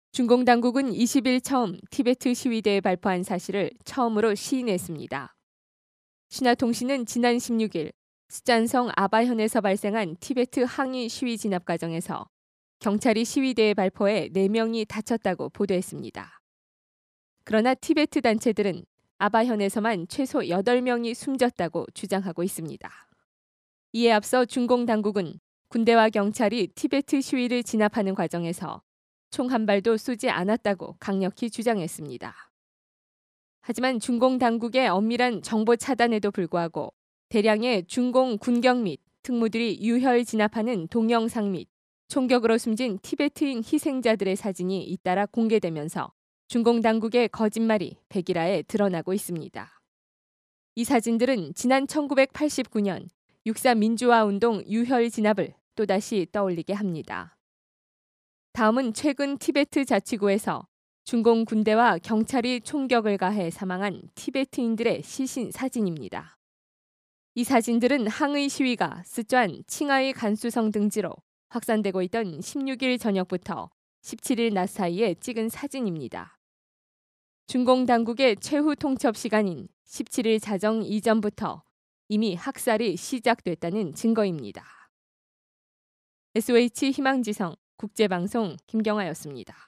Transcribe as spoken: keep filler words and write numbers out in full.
중공 당국은 이십 일 처음 티베트 시위대에 발포한 사실을 처음으로 시인했습니다. 신화통신은 지난 십육 일 스촨성 아바현에서 발생한 티베트 항의 시위 진압 과정에서 경찰이 시위대에 발포해 네 명이 다쳤다고 보도했습니다. 그러나 티베트 단체들은 아바현에서만 최소 여덟 명이 숨졌다고 주장하고 있습니다. 이에 앞서 중공 당국은 군대와 경찰이 티베트 시위를 진압하는 과정에서 총 한 발도 쏘지 않았다고 강력히 주장했습니다. 하지만 중공 당국의 엄밀한 정보 차단에도 불구하고 대량의 중공 군경 및 특무들이 유혈 진압하는 동영상 및 총격으로 숨진 티베트인 희생자들의 사진이 잇따라 공개되면서 중공 당국의 거짓말이 백일화에 드러나고 있습니다. 이 사진들은 지난 천구백팔십구 년 육사 민주화 운동 유혈 진압을 또다시 떠올리게 합니다. 다음은 최근 티베트 자치구에서 중공 군대와 경찰이 총격을 가해 사망한 티베트인들의 시신 사진입니다. 이 사진들은 항의 시위가 스촨 칭하이 간수성 등지로 확산되고 있던 십육 일 저녁부터 십칠 일 낮 사이에 찍은 사진입니다. 중공 당국의 최후 통첩 시간인 십칠 일 자정 이전부터 이미 학살이 시작됐다는 증거입니다. 에스오에이치 희망지성 국제방송 김경아였습니다.